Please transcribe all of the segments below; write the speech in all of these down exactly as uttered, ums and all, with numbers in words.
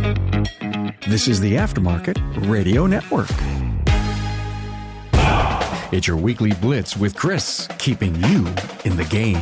This is the Aftermarket Radio Network. It's your weekly blitz with Chris, keeping you in the game.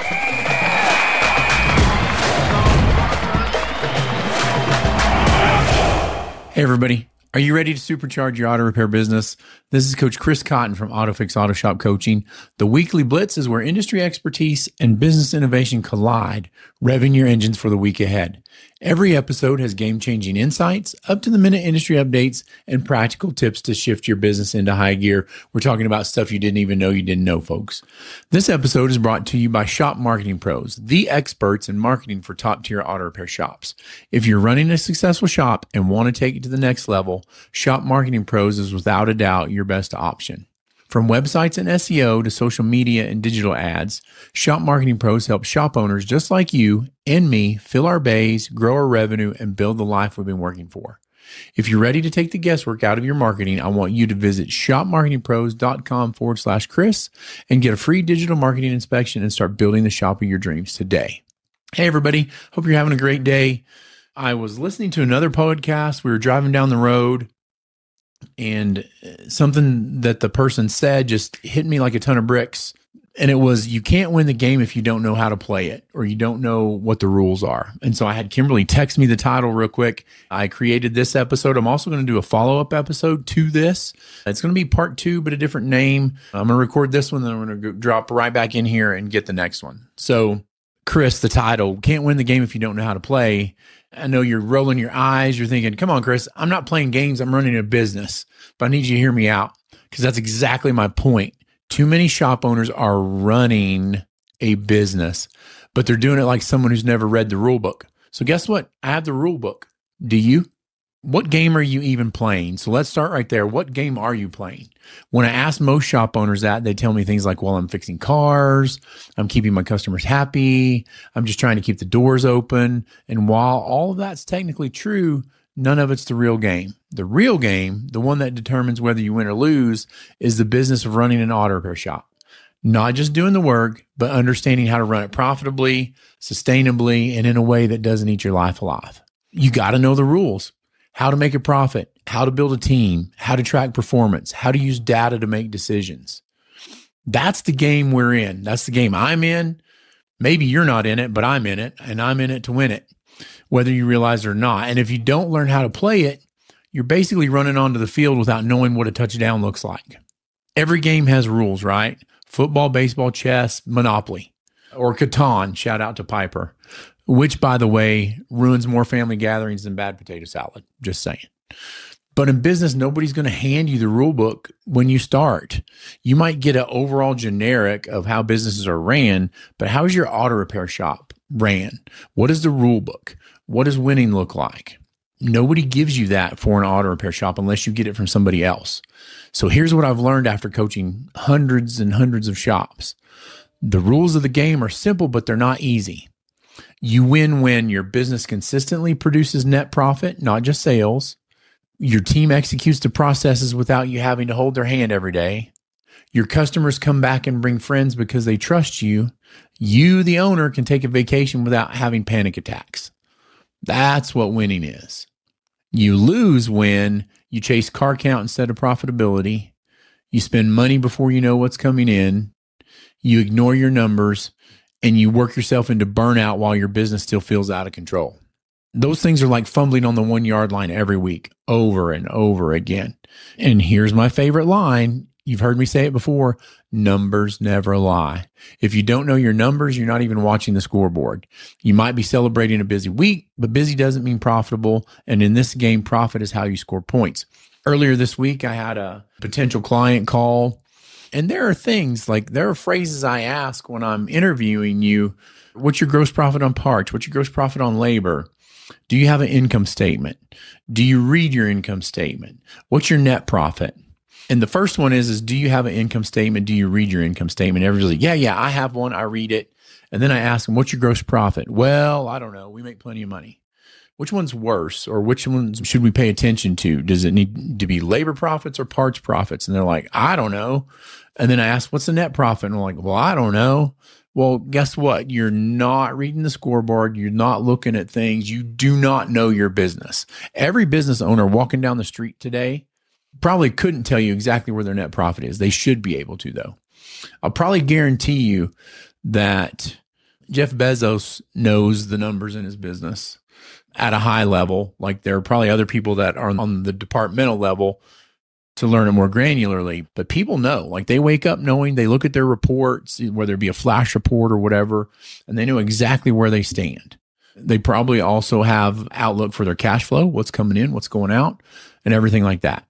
Hey everybody, are you ready to supercharge your auto repair business? This is Coach Chris Cotton from AutoFix Auto Shop Coaching. The weekly blitz is where industry expertise and business innovation collide, revving your engines for the week ahead. Every episode has game-changing insights, up-to-the-minute industry updates, and practical tips to shift your business into high gear. We're talking about stuff you didn't even know you didn't know, folks. This episode is brought to you by Shop Marketing Pros, the experts in marketing for top-tier auto repair shops. If you're running a successful shop and want to take it to the next level, Shop Marketing Pros is without a doubt your best option. From websites and S E O to social media and digital ads, Shop Marketing Pros help shop owners just like you and me fill our bays, grow our revenue, and build the life we've been working for. If you're ready to take the guesswork out of your marketing, I want you to visit shopmarketingpros.com forward slash Chris and get a free digital marketing inspection and start building the shop of your dreams today. Hey, everybody. Hope you're having a great day. I was listening to another podcast. We were driving down the road, and something that the person said just hit me like a ton of bricks. And it was, you can't win the game if you don't know how to play it or you don't know what the rules are. And so I had Kimberly text me the title real quick. I created this episode. I'm also going to do a follow-up episode to this. It's going to be part two, but a different name. I'm going to record this one, then I'm going to drop right back in here and get the next one. So Chris, the title, can't win the game if you don't know how to play. I know you're rolling your eyes. You're thinking, come on, Chris, I'm not playing games. I'm running a business. But I need you to hear me out because that's exactly my point. Too many shop owners are running a business, but they're doing it like someone who's never read the rule book. So guess what? I have the rule book. Do you? What game are you even playing? So let's start right there. What game are you playing? When I ask most shop owners that, they tell me things like, well, I'm fixing cars. I'm keeping my customers happy. I'm just trying to keep the doors open. And while all of that's technically true, none of it's the real game. The real game, the one that determines whether you win or lose, is the business of running an auto repair shop. Not just doing the work, but understanding how to run it profitably, sustainably, and in a way that doesn't eat your life alive. You got to know the rules. How to make a profit, how to build a team, how to track performance, how to use data to make decisions. That's the game we're in. That's the game I'm in. Maybe you're not in it, but I'm in it, and I'm in it to win it, whether you realize it or not. And if you don't learn how to play it, you're basically running onto the field without knowing what a touchdown looks like. Every game has rules, right? Football, baseball, chess, Monopoly, or Catan, shout out to Piper. Which, by the way, ruins more family gatherings than bad potato salad. Just saying. But in business, nobody's going to hand you the rule book when you start. You might get an overall generic of how businesses are ran, but how is your auto repair shop ran? What is the rule book? What does winning look like? Nobody gives you that for an auto repair shop unless you get it from somebody else. So here's what I've learned after coaching hundreds and hundreds of shops. The rules of the game are simple, but they're not easy. You win when your business consistently produces net profit, not just sales. Your team executes the processes without you having to hold their hand every day. Your customers come back and bring friends because they trust you. You, the owner, can take a vacation without having panic attacks. That's what winning is. You lose when you chase car count instead of profitability. You spend money before you know what's coming in. You ignore your numbers. And you work yourself into burnout while your business still feels out of control. Those things are like fumbling on the one yard line every week, over and over again. And here's my favorite line. You've heard me say it before. Numbers never lie. If you don't know your numbers, you're not even watching the scoreboard. You might be celebrating a busy week, but busy doesn't mean profitable. And in this game, profit is how you score points. Earlier this week, I had a potential client call. And there are things like there are phrases I ask when I'm interviewing you. What's your gross profit on parts? What's your gross profit on labor? Do you have an income statement? Do you read your income statement? What's your net profit? And the first one is, is do you have an income statement? Do you read your income statement? Everybody's like, yeah, yeah, I have one. I read it. And then I ask them, what's your gross profit? Well, I don't know. We make plenty of money. Which one's worse, or which ones should we pay attention to? Does it need to be labor profits or parts profits? And they're like, I don't know. And then I ask, what's the net profit? And I'm like, well, I don't know. Well, guess what? You're not reading the scoreboard. You're not looking at things. You do not know your business. Every business owner walking down the street today probably couldn't tell you exactly where their net profit is. They should be able to, though. I'll probably guarantee you that Jeff Bezos knows the numbers in his business at a high level. Like there are probably other people that are on the departmental level to learn it more granularly, but people know, like they wake up knowing, they look at their reports, whether it be a flash report or whatever, and they know exactly where they stand. They probably also have outlook for their cash flow, what's coming in, what's going out, and everything like that.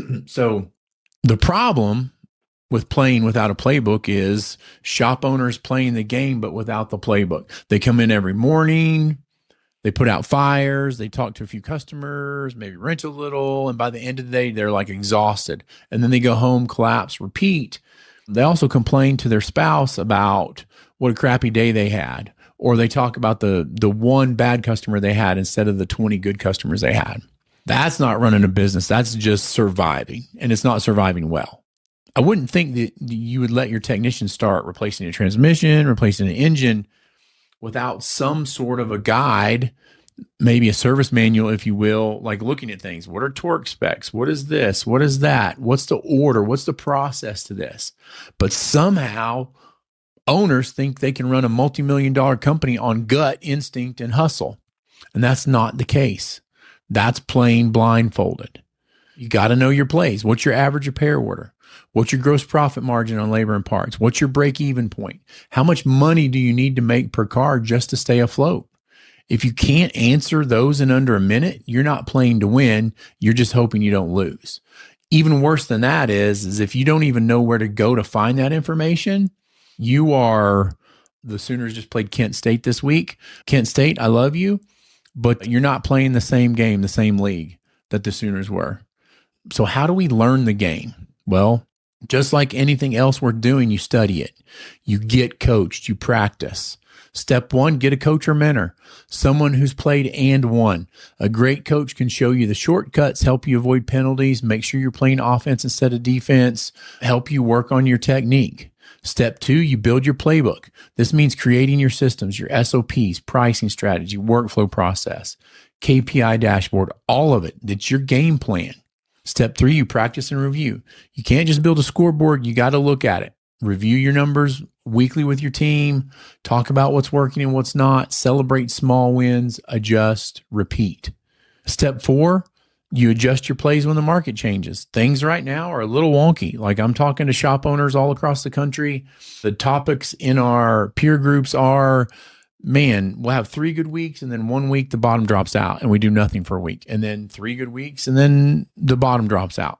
So the problem with playing without a playbook is shop owners playing the game, but without the playbook. They come in every morning, they put out fires, they talk to a few customers, maybe rent a little, and by the end of the day, they're like exhausted. And then they go home, collapse, repeat. They also complain to their spouse about what a crappy day they had, or they talk about the the one bad customer they had instead of the twenty good customers they had. That's not running a business. That's just surviving, and it's not surviving well. I wouldn't think that you would let your technician start replacing a transmission, replacing an engine without some sort of a guide, maybe a service manual, if you will, like looking at things. What are torque specs? What is this? What is that? What's the order? What's the process to this? But somehow owners think they can run a multi-million dollar company on gut, instinct, and hustle. And that's not the case. That's playing blindfolded. You got to know your plays. What's your average repair order? What's your gross profit margin on labor and parts? What's your break-even point? How much money do you need to make per car just to stay afloat? If you can't answer those in under a minute, you're not playing to win. You're just hoping you don't lose. Even worse than that is, is if you don't even know where to go to find that information, you are, the Sooners just played Kent State this week. Kent State, I love you, but you're not playing the same game, the same league that the Sooners were. So how do we learn the game? Well, just like anything else we're doing, you study it. You get coached. You practice. Step one, get a coach or mentor, someone who's played and won. A great coach can show you the shortcuts, help you avoid penalties, make sure you're playing offense instead of defense, help you work on your technique. Step two, you build your playbook. This means creating your systems, your S O Ps, pricing strategy, workflow process, K P I dashboard, all of it. That's your game plan. Step three, you practice and review. You can't just build a scoreboard. You got to look at it. Review your numbers weekly with your team. Talk about what's working and what's not. Celebrate small wins. Adjust. Repeat. Step four, you adjust your plays when the market changes. Things right now are a little wonky. Like I'm talking to shop owners all across the country. The topics in our peer groups are, man, we'll have three good weeks and then one week the bottom drops out and we do nothing for a week. And then three good weeks and then the bottom drops out.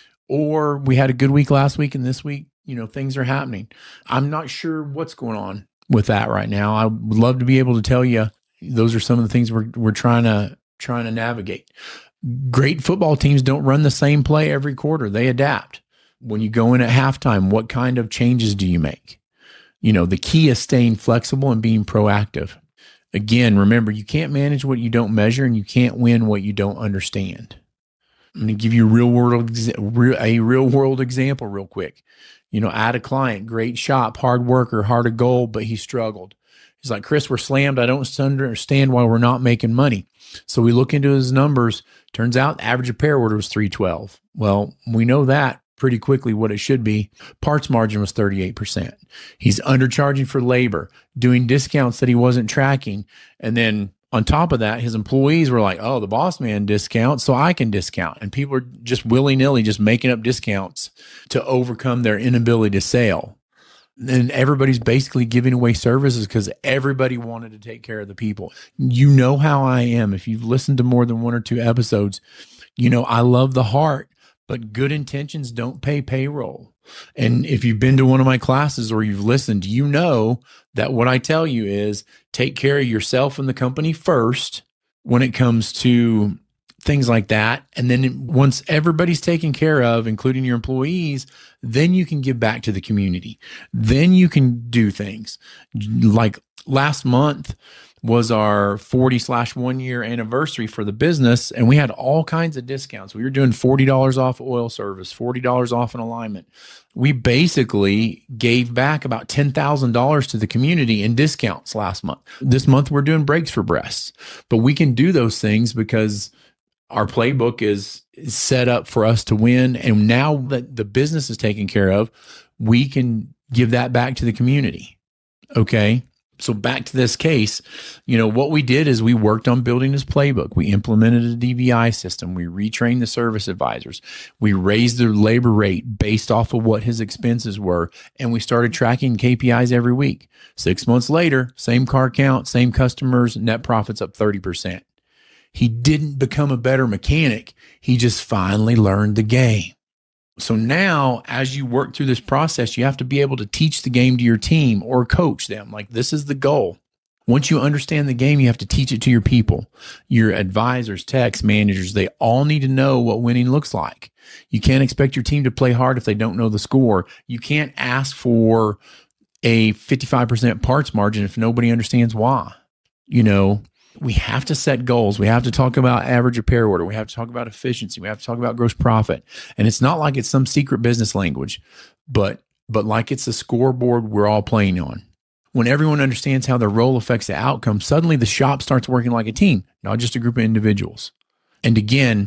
Or we had a good week last week and this week, you know, things are happening. I'm not sure what's going on with that right now. I would love to be able to tell you those are some of the things we're we're trying to trying to navigate. Great football teams don't run the same play every quarter. They adapt. When you go in at halftime, what kind of changes do you make? You know, the key is staying flexible and being proactive. Again, remember, you can't manage what you don't measure and you can't win what you don't understand. I'm going to give you a real world, a real world example real quick. You know, I had a client, great shop, hard worker, heart of gold, but he struggled. He's like, Chris, we're slammed. I don't understand why we're not making money. So we look into his numbers. Turns out the average repair order was three twelve. Well, we know that pretty quickly what it should be. Parts margin was thirty-eight percent. He's undercharging for labor, doing discounts that he wasn't tracking. And then on top of that, his employees were like, oh, the boss man discounts, so I can discount. And people are just willy-nilly just making up discounts to overcome their inability to sell. And everybody's basically giving away services because everybody wanted to take care of the people. You know how I am. If you've listened to more than one or two episodes, you know I love the heart, but good intentions don't pay payroll. And if you've been to one of my classes or you've listened, you know that what I tell you is take care of yourself and the company first when it comes to things like that. And then once everybody's taken care of, including your employees, then you can give back to the community. Then you can do things like last month, was our forty slash one year anniversary for the business. And we had all kinds of discounts. We were doing forty dollars off oil service, forty dollars off an alignment. We basically gave back about ten thousand dollars to the community in discounts last month. This month we're doing breaks for breasts, but we can do those things because our playbook is, is set up for us to win. And now that the business is taken care of, we can give that back to the community. Okay. So back to this case, you know, what we did is we worked on building his playbook. We implemented a D V I system. We retrained the service advisors. We raised the labor rate based off of what his expenses were. And we started tracking K P Is every week. Six months later, same car count, same customers, net profits up thirty percent. He didn't become a better mechanic. He just finally learned the game. So now, as you work through this process, you have to be able to teach the game to your team or coach them. Like, this is the goal. Once you understand the game, you have to teach it to your people, your advisors, techs, managers. They all need to know what winning looks like. You can't expect your team to play hard if they don't know the score. You can't ask for a fifty-five percent parts margin if nobody understands why. You know, we have to set goals. We have to talk about average repair order. We have to talk about efficiency. We have to talk about gross profit. And it's not like it's some secret business language, but but like it's a scoreboard we're all playing on. When everyone understands how their role affects the outcome, suddenly the shop starts working like a team, not just a group of individuals. And again,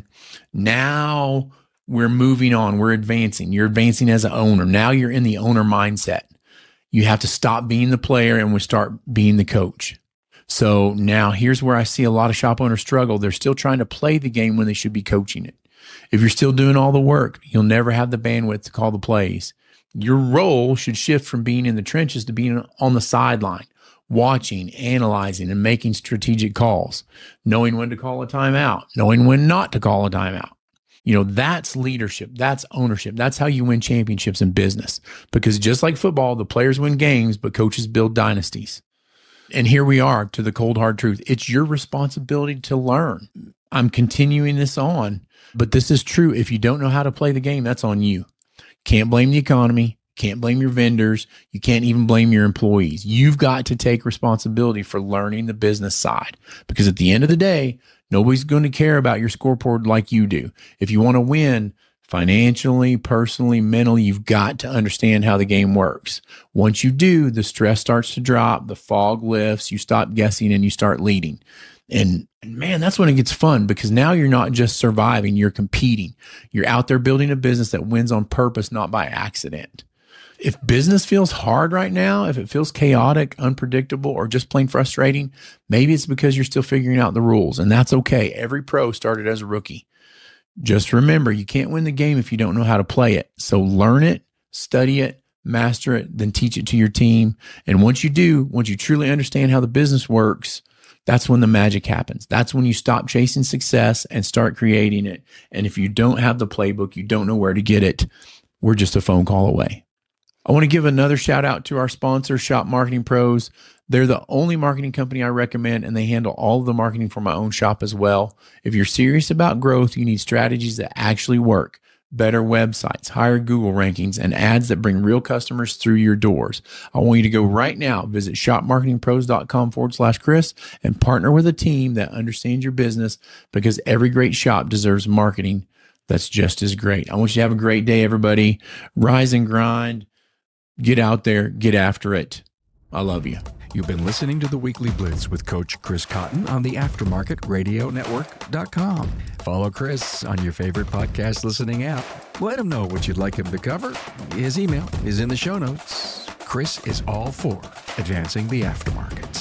now we're moving on. We're advancing. You're advancing as an owner. Now you're in the owner mindset. You have to stop being the player and we start being the coach. So now here's where I see a lot of shop owners struggle. They're still trying to play the game when they should be coaching it. If you're still doing all the work, you'll never have the bandwidth to call the plays. Your role should shift from being in the trenches to being on the sideline, watching, analyzing, and making strategic calls, knowing when to call a timeout, knowing when not to call a timeout. You know, that's leadership. That's ownership. That's how you win championships in business. Because just like football, the players win games, but coaches build dynasties. And here we are to the cold, hard truth. It's your responsibility to learn. I'm continuing this on, but this is true. If you don't know how to play the game, that's on you. Can't blame the economy. Can't blame your vendors. You can't even blame your employees. You've got to take responsibility for learning the business side, because at the end of the day, nobody's going to care about your scoreboard like you do. If you want to win financially, personally, mentally, you've got to understand how the game works. Once you do, the stress starts to drop, the fog lifts, you stop guessing, and you start leading. And man, that's when it gets fun, because now you're not just surviving, you're competing. You're out there building a business that wins on purpose, not by accident. If business feels hard right now, if it feels chaotic, unpredictable, or just plain frustrating, maybe it's because you're still figuring out the rules, and that's okay. Every pro started as a rookie. Just remember, you can't win the game if you don't know how to play it. So learn it, study it, master it, then teach it to your team. And once you do, once you truly understand how the business works, that's when the magic happens. That's when you stop chasing success and start creating it. And if you don't have the playbook, you don't know where to get it, we're just a phone call away. I want to give another shout out to our sponsor, Shop Marketing Pros. They're the only marketing company I recommend, and they handle all of the marketing for my own shop as well. If you're serious about growth, you need strategies that actually work, better websites, higher Google rankings, and ads that bring real customers through your doors. I want you to go right now, visit shopmarketingpros.com forward slash Chris and partner with a team that understands your business, because every great shop deserves marketing that's just as great. I want you to have a great day, everybody. Rise and grind. Get out there. Get after it. I love you. You've been listening to the Weekly Blitz with Coach Chris Cotton on the aftermarket radio network dot com. Follow Chris on your favorite podcast listening app. Let him know what you'd like him to cover. His email is in the show notes. Chris is all for advancing the aftermarket.